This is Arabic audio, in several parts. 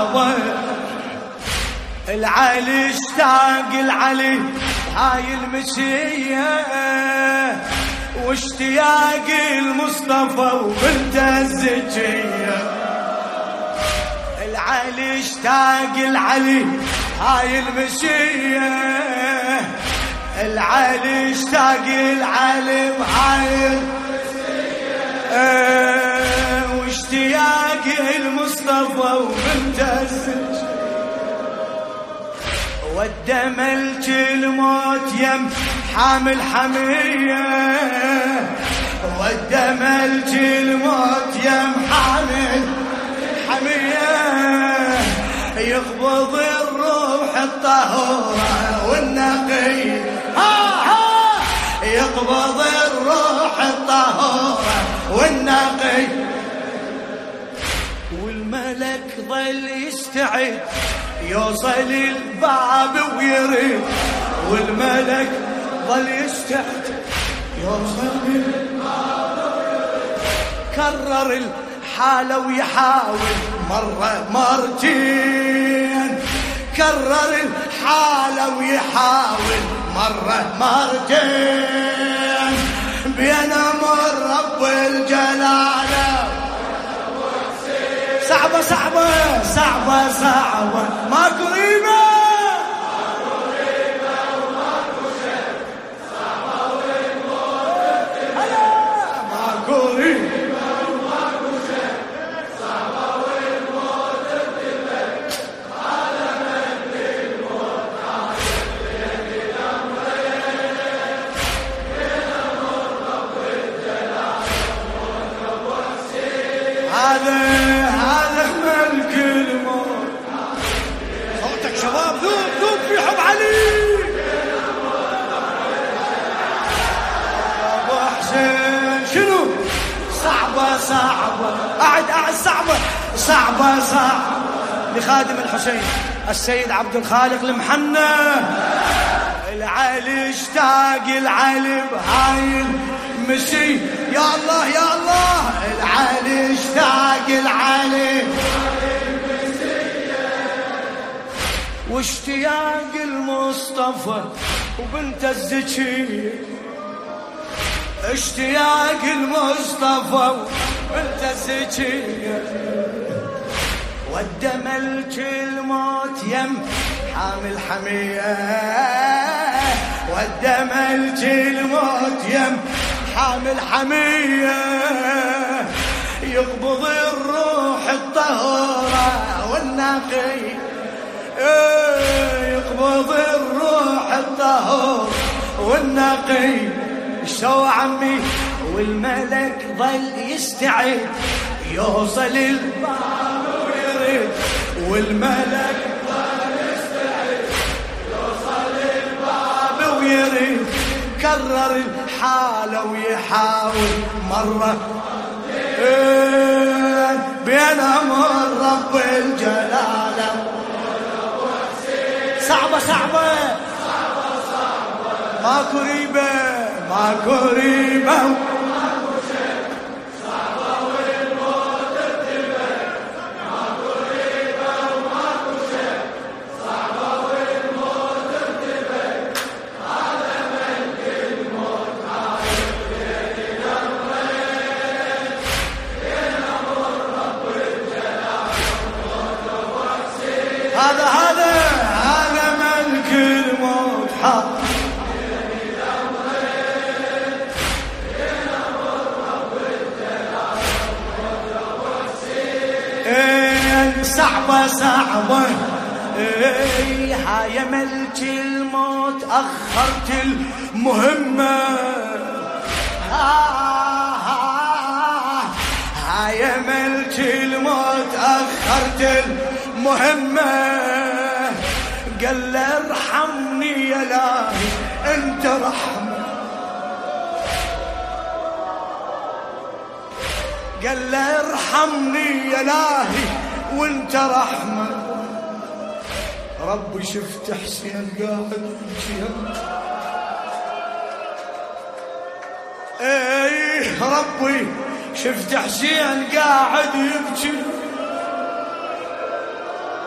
صعبة العلي اشتاق العلي هاي المسية واشتياق المصطفى وبنته الزكية العلي اشتاق العلي هاي المسية العلي اشتاق العلي هاي المسية واشتياق المصطفى وبنته الزكية ودملت الموت يم حامل حمية ودملت الموت يم حامل حمية يقبض الروح الطهورة والنقية يقبض الروح الطهورة والنقية والملك ظل يستعد يوصل الباب ويريد والملك ظل يستعد يوصل الباب كرر الحالة ويحاول مرة مرتين كرر الحالة ويحاول مرة مرتين بين أمر رب الجلالة صعبة صعبة صعبة صعبة ما قريبة وماكو شيء صعبة والموت ما قريبة وماكو شيء صعبة والموت ابتلك على من الموت عايش بيد الأمرين بين أمر رب الجلال وموت أبو حسين هذا ملك الموت صوتك شباب ذوب ذوب في حب علي ابو حسين شنو صعبة صعبة قاعد صعبة صعبة صعبة لخادم الحسين السيد عبد الخالق المحنى العلي اشتاق العلي بهاي المسي يا الله يا الله العلي اشتاق العلي واشتياق المصطفى وبنت الزكية اشتياق المصطفى وبنت الزكية ودملت الموت يم حامل حمية ودملت الموت يم حامل حمية يقبض الروح الطهورة والنقية يقبض الروح الطهور والنقية شو عمي والملك ظل يستعد يوصل الباب ويريد والملك ظل يستعد يوصل الباب ويريد كرر الحالة ويحاول مرة بين أمر رب الجلالة صعبة صعبة ماكو ريبة ماكو ريبة وماكو شيء صعبة والموت ابتلك ماكو ريبة وماكو شيء صعبة والموت ابتلك على ملك الموت عايش بيد الأمرين بين أمر رب الجلال وموت أبو حسين هذا ملك الموت حق صعبة صعبة هاي ملك الموت أخرت المهمة هاي ملك الموت أخرت المهمة قال له ارحمني يا إلهي أنت رحمة قال له ارحمني يا إلهي وانت رحمة ربي شفت حسين قاعد يبكي ايه ربي شفت حسين قاعد يبكي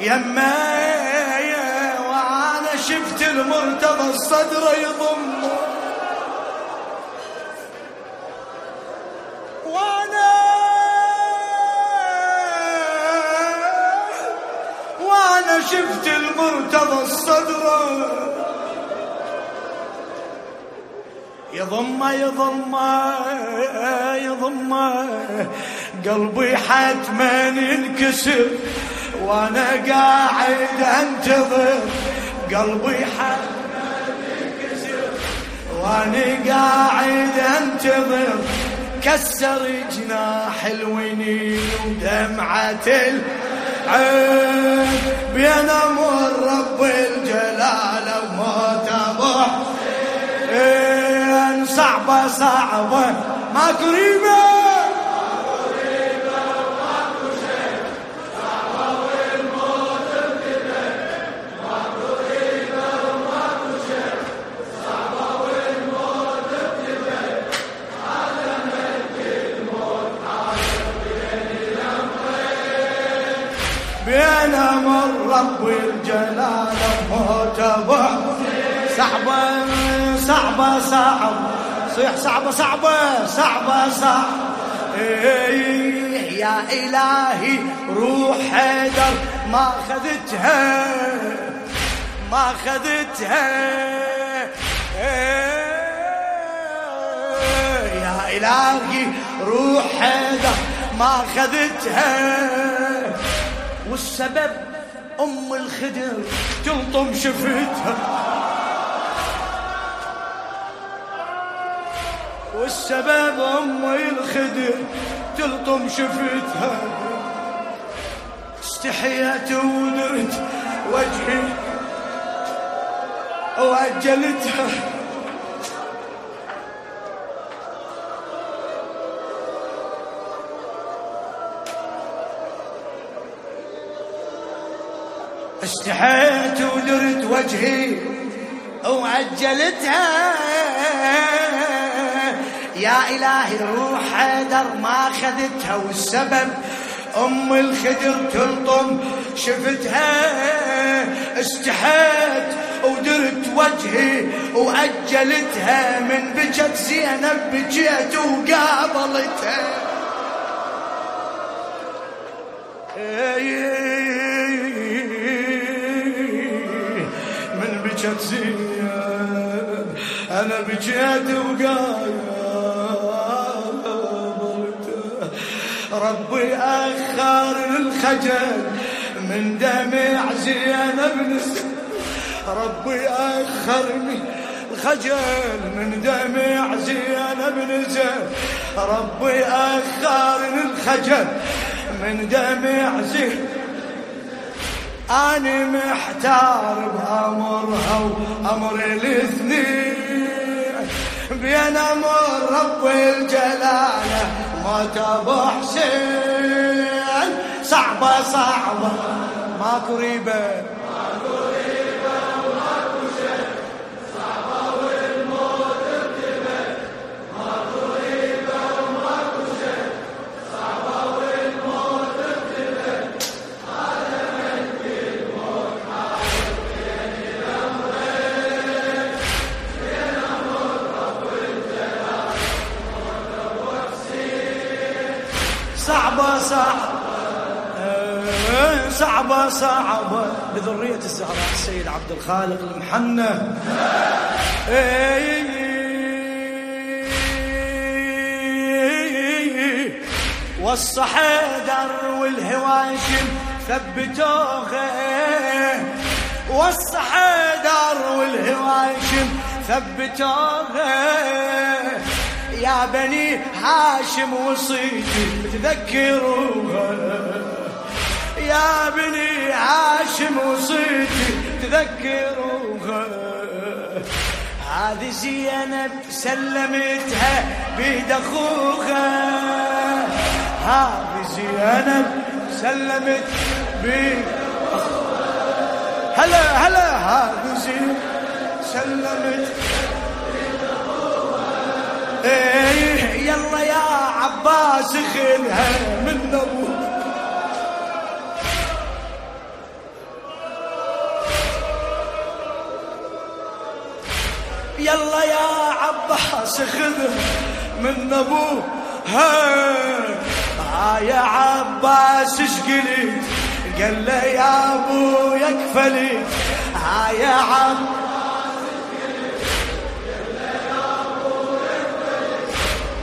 يماي وانا شفت المرتضى الصدر يضم، وانا شفت المرتضى الصدر يضم قلبي حتما ينكسر وانا قاعد انتظر، قلبي حتما ينكسر وانا قاعد انتظر، كسر جناح الونين ودمعة العين بين امر رب الجلال وموت ابو حسين. صعبة ما قريبة وماكو شيء، صعبة والموت ابتدى، ما قريبة وماكو شيء، صعبة والموت ابتدى، عدمك الموت حاضر بين امر رب الجلال وموت ابو حسين. صعبة صيح صعبة يا إلهي روح حيدر ما خذتها يا إلهي روح حيدر ما خذتها، والسبب أم الخدر تلطم شفتها، والسبب أم الخدر تلطم شفتها، استحيت ودرت وجهي وأجلتها، استحيت ودرت وجهي وأجلتها، يا إلهي روح حيدر ما خذتها، والسبب أم الخدر تلطم شفتها، استحيت ودرت وجهي وأجلتها، من بجت زينب بجيت وقابلتها، من بجت زينب أنا بجيت وقابلتها، ربي أخر الخجل من دمع زينب نزل، ربي أخرني الخجل من دمع زينب نزل، ربي أخرني الخجل من دمع زينب، أنا محتار بأمرها وأمر الاثنين، بين أمر رب الجلالة موت أبو حسين. صعبة ما قريبة وماكو شيء، صعبة والموت ابتدى، ما قريبة وماكو شيء، صعبة والموت ابتدى، عدمك الموت حاضر بين الأمرين، بين أمر رب الجلال وموت أبو حسين. صعبة بذرية الزهراء السيد عبد الخالق المحنى، والصحيدر والهواشم ثبتوها، والصحيدر والهواشم ثبتوها، يا بني هاشم وصيتي تذكروها، يا بني هاشم وصيتي تذكروها، هذه زينب سلمتها بيد اخوها، هذه زينب سلمت بيد اخوها، هلا هذه زينب سلمت بيد اخوها، يلا يا عباس خلها من ابوك، يلا يا عباس خذ من ابوها. يا عباس ايش قلت؟ قال له يا ابويا كفلت. يا عباس قال له يا ابويا كفلت.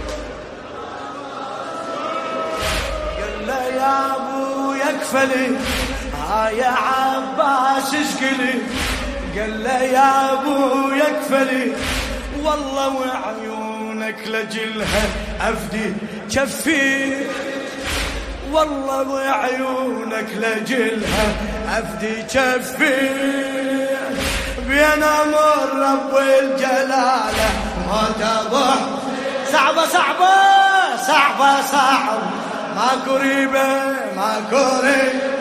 قال له يا ابويا كفلت. يا عباس ايش قلت؟ قال له يا ابويا كفلت. والله وعيونك لجلها افدي كفي. والله وعيونك لجلها افدي كفي. بين امر رب الجلاله ما تضح. صعبه صعبه صعبه صعبه ماكو ريبه ماكو ريبه.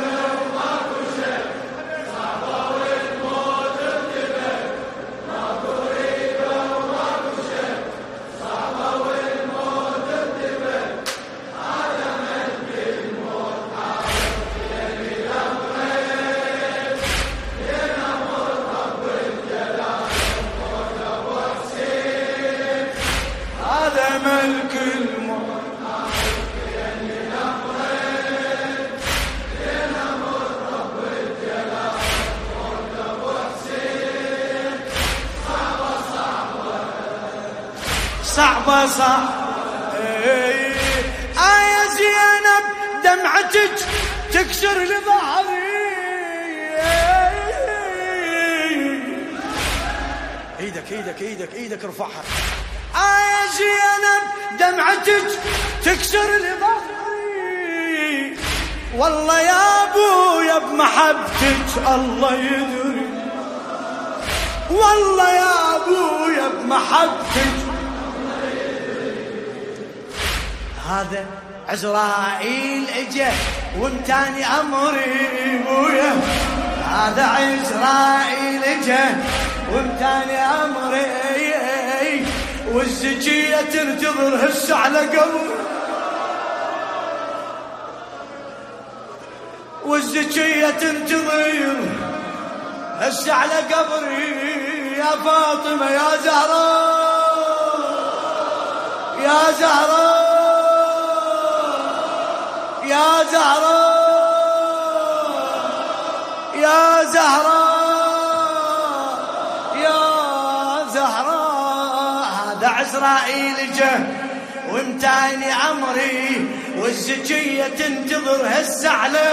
صعبة صعبة يا زينب دمعتك تكسر لظهري. ايدك ايدك ايدك ايدك ارفعها. يا زينب دمعتك تكسر لظهري. والله يا ابويا بمحبتك الله يدري. والله يا ابويا بمحبتك. هذا عزرائيل اجا وامتاني امري بويا. هذا عزرائيل اجا وامتاني امري. والزكية تنتظر هسه على قبر. والزكية تنتظر هسه على قبري. يا فاطمة يا زهراء يا زهراء يا زهراء يا زهراء يا زهراء. هذا عزرائيل جه وامتاني عمري. والزكية تنتظر هسه على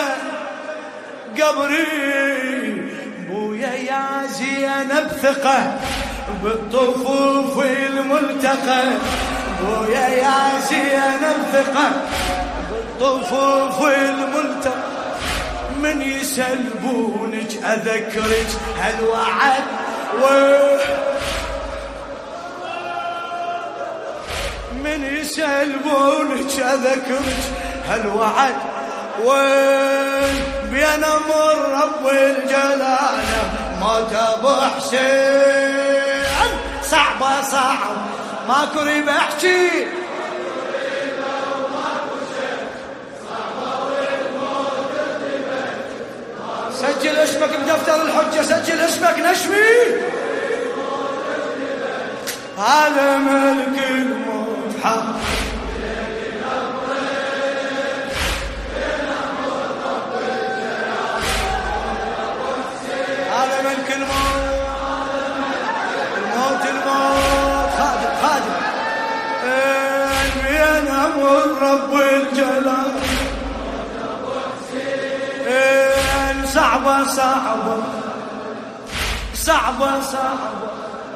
قبري. بويا يا زينب ثقة بالطفوف الملتقى. بويا يا زينب ثقة بالطفوف الملتقى. من يسلبونك أذكرك هالوعد من يسلبونك أذكرك هالوعد. بين امر رب الجلاله موت ابو حسين. صعبه صعب ماكو ريب احكي. سجل اسمك بدفتر الحجه. سجل اسمك نشمي. هذا ملك الموت حق. رب الجلال صعبة صعبة صعبة صعبة.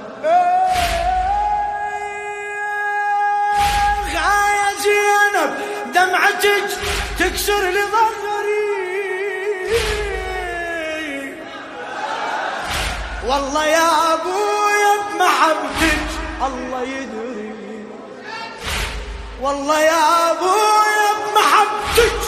يا زينب دمعتك تكسر لظهري. والله يا ابويا بمحبتك الله يدري. والله يا ابويا بمحبتك.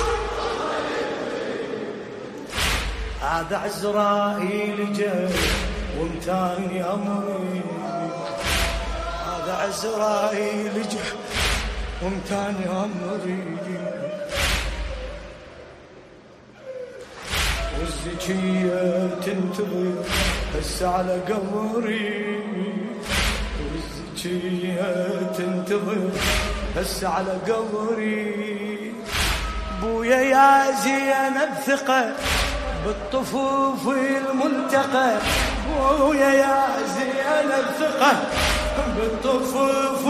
هذا عزرائيل جاء وامتاني امري. هذا عزرائيل جاء وامتاني امري. والزكية تنتظر هسه على قمري. تبكي تنتظر هسه على قبري. بويا يا زينب ثقة بالطفوف الملتقى، بويا يا زينب ثقة بالطفوف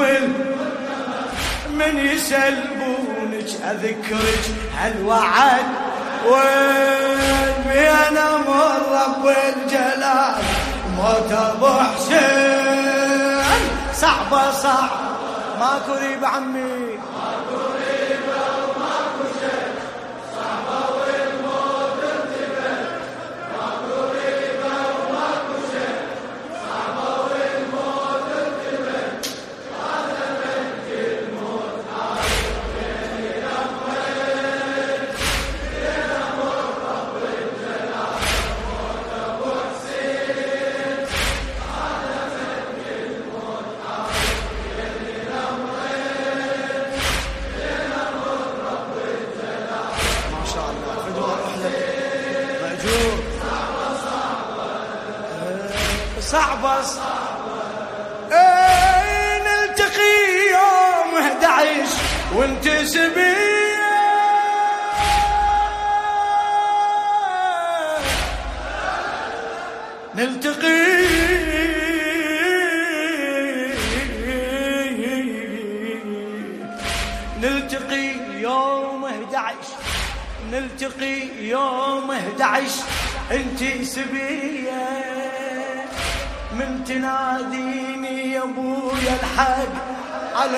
من يسلبونك أذكرك هالوعد وين بينا من رب الجلال موت ابو حسين. صعبة ماكو ريب عمي ماكو ريبة وماكو شك، صعبة والموت انتبه. ماكو ريبة وماكو شك، صعبة والموت انتبه. هذا بنت الموت عارف بين الأمرين، بين أمر رب الجلال موت أبو حسين. هذا بنت الموت عارف بين الأمرين، بين أمر رب الجلال. ما شاء الله فدوى اروح لك مأجور. صعبة نلتقي يوم 11 وانت سبية، نلتقي يوم 11، نلتقي يوم 11 انت سبية، من تناديني يا ابويا الحق على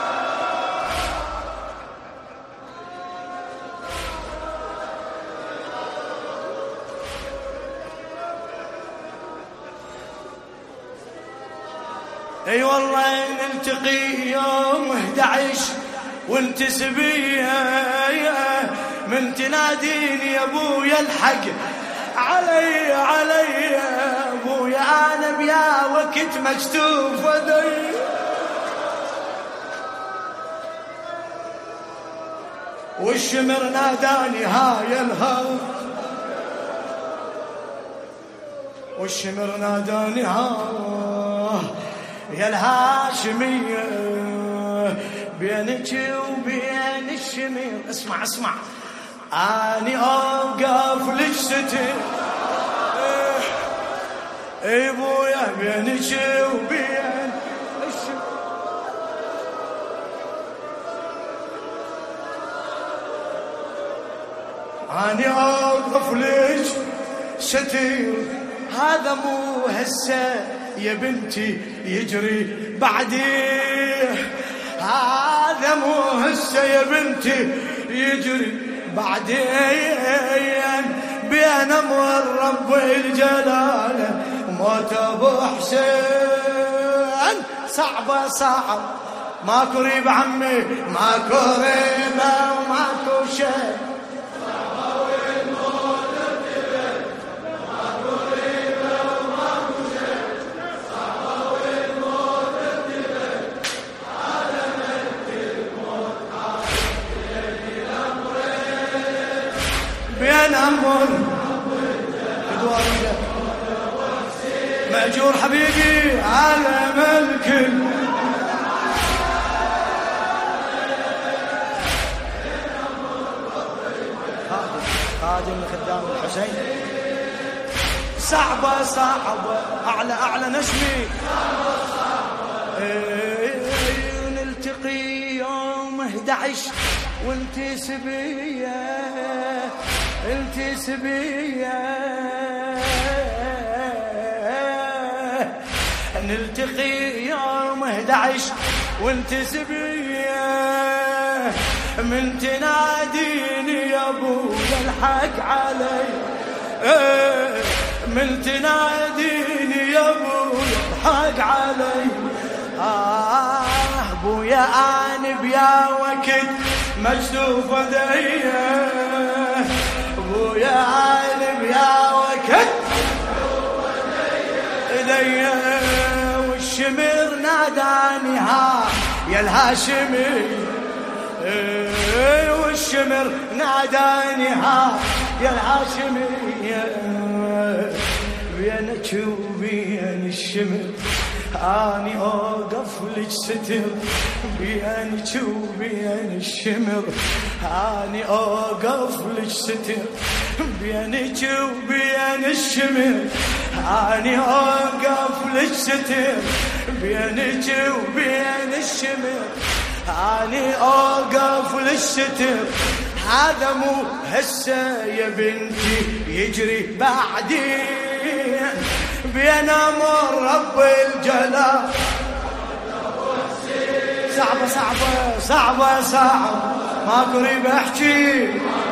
اي والله نلتقي يوم 11 وانت سبية، من تناديني يا ابويا الحق علي يا ابويا انا بيا وقت مكتوف ودي. والشمر ناداني هاي الهوى، والشمر ناداني يا الهاشمية بينك وبين الشمير. اسمع اني اوقف لك ستر اي بويا بينك وبين الشمير. اني اوقف لك ستر، هذا مو هسه يا بنتي يجري بعدي، هذا مو هسه يا بنتي يجري بعدين، بين امر رب الجلال موت ابو حسين. صعبة ماكو ريب عمي، ماكو ريبة وماكو شيء. بين أمر مأجور حبيبي على ملك خادم خدام الحسين. صعبة أعلى نشمي. نلتقي يوم 11 وانت سبية، انت سبية. نلتقي يوم 11 وانت سبية، من تناديني يا ابويا الحق علي، من تناديني يا ابويا الحق علي. ابويا انا بيا وقت مجدوف وديا، ابويا انا بيا وقت ايديا. والشمر ناداني يا الهاشمي، والشمر ناداني يا الهاشمي، بينك وبين الشمر اني اوقف لك ستر بينك وبين الشمر، اني اوقف لك ستر بينك وبين الشمر، اني اوقف لك ستر بينك وبين الشمر، اني اوقف لك ستر. هذا مو هسه يا بنتي يجري بعدين بين امر رب الجلال. صعبة صعبة صعبة صعبة ما قريب احكي،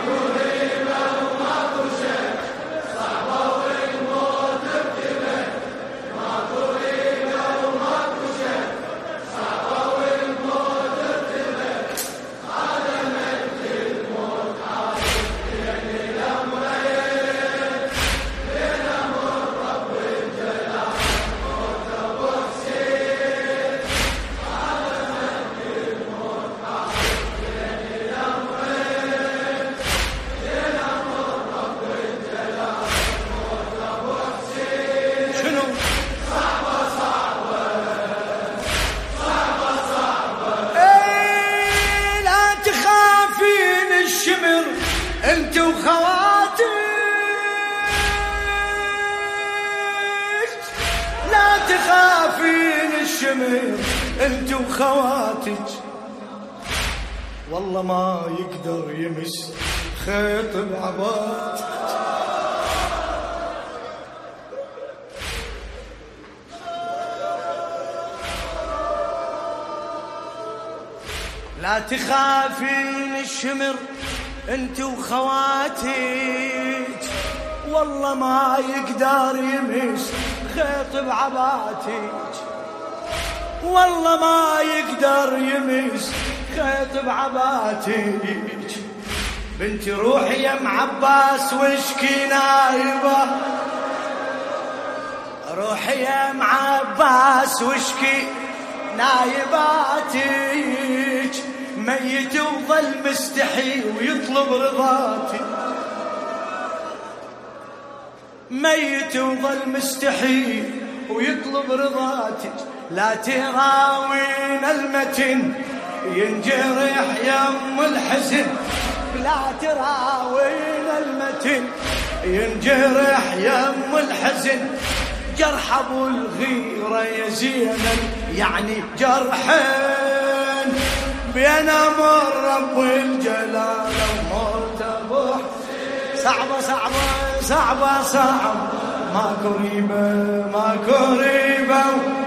انت وخواتك لا تخافين الشمر، انت وخواتك والله ما يقدر يمس خيط بعبات. لا تخافين الشمر انت وخواتك والله ما يقدر يمس خيط بعباتك، والله ما يقدر يمس خيط بعباتك. بنتي روحي يا ام عباس واشكي نايبه، روحي يا ام عباس واشكي نايباتك. ميت وظل مستحي ويطلب رضاتي، ميت وظل مستحي ويطلب رضاتك. لا تراوين المتن ينجرح يم الحزن، لا تراوين المتن ينجرح يم الحزن. جرح ابو الغيرة يا زينب يعني جرحين بين امر رب الجلال ومرتبح. صعبة صعبة صعبة صعبة ما قريبة ما قريبة،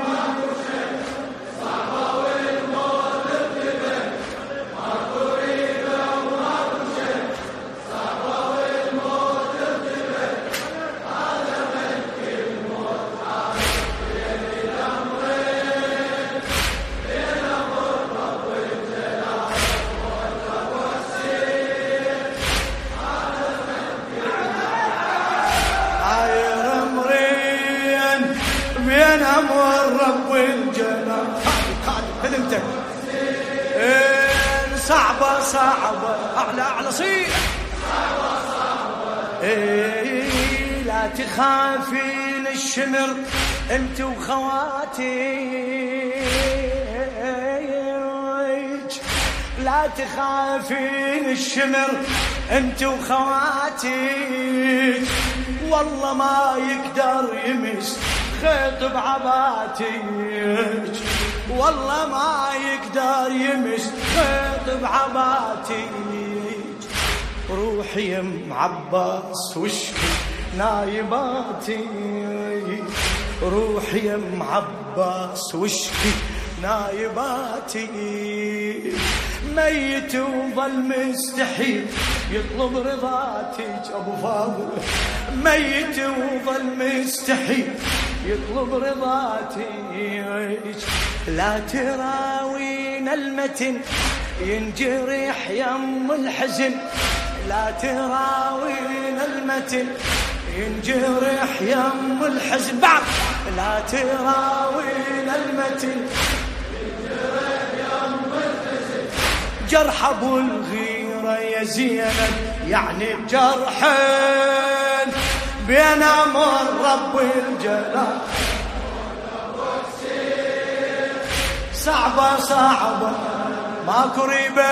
صعبة والموت ابتدى ما قريبة وما شيء، صعبة والموت ابتدى هذا ملك الموت عارف بين الامرين بين امر رب الجلال والتوسيل هذا ملك عاير امرين بين امر رب الجلال. خدمتك صعبة صعبة اعلى اعلى صيح صعبة صعبة. لا تخافين الشمر انت وخواتك، لا تخافين الشمر انت وخواتك والله ما يقدر يمس خيط بعباتك، والله ما يقدر يمس خيط بعباتك. روحي يا ام عباس واشكي نايباتي، روحي يا ام عباس واشكي نايباتي. ميت وظل مستحيل يطلب رضاتك ابو فاضل، ميت وظل مستحيل يطلب رضاتك. لا تراوين المتن ينجرح يم الحزن، لا تراوين المتن ينجرح يم الحزن. بعد لا تراوين المتن ينجرح يم الحزن. جرح ابو الغيرة يا زينب يعني جرحين بين امر رب الجلال صعبة صعبة ماكو ريبة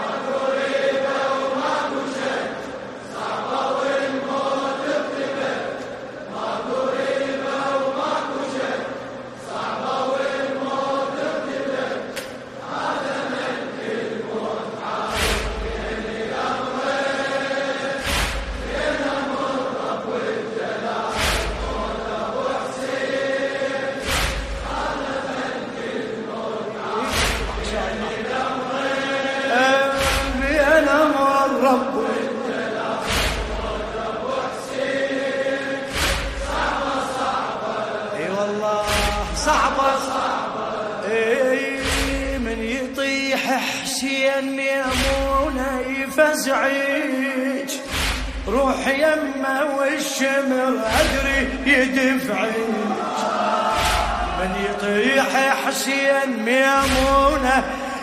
وماكو شيء صعبة والموت اقتبل ماكو ريبة وماكو شيء صعبة والموت اقتبل هذا ملك الموت عارف اللي أمره بين أمر رب الجلال موت أبو حسين هذا ملك الموت عارف اللي أمره بين أمر رب الجلال موت أبو حسين صعبة صعبة اي والله صعبة اي من يطيح حسين يمونه يفزعج روح يمه والشمر ادري يدفعج من يطيح حسين ميمونه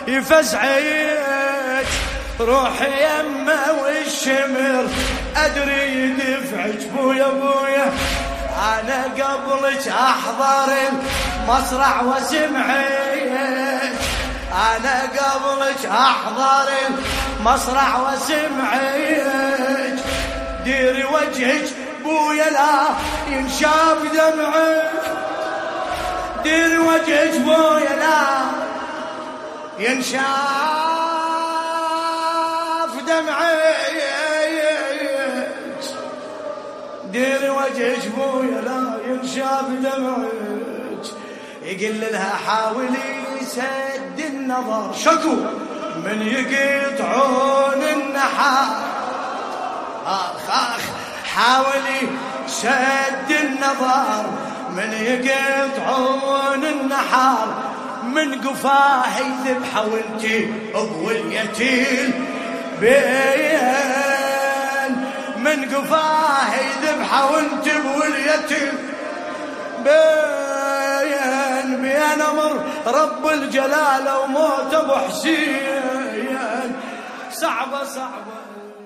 يفزعج روح يمه والشمر ادري يدفعج بويا بويا انا قبلك احضر المصرع وسمعك انا قبلك احضر المصرع وسمعك ديري وجهك بويا لا ينشاف دمعك ديري وجهك بويا لا ينشاف دمعك ديري وجهك بويا لا ينشاف دمعك يقل لها حاولي سد النظر شكو من يقطعون النحار اخ حاولي سد النظر من يقطعون النحار من قفاه يذبحه وانتي بوليتين بين من قفاه يذبحه وانتي بوليتين بين امر رب الجلال وموت ابو حسين صعبة صعبة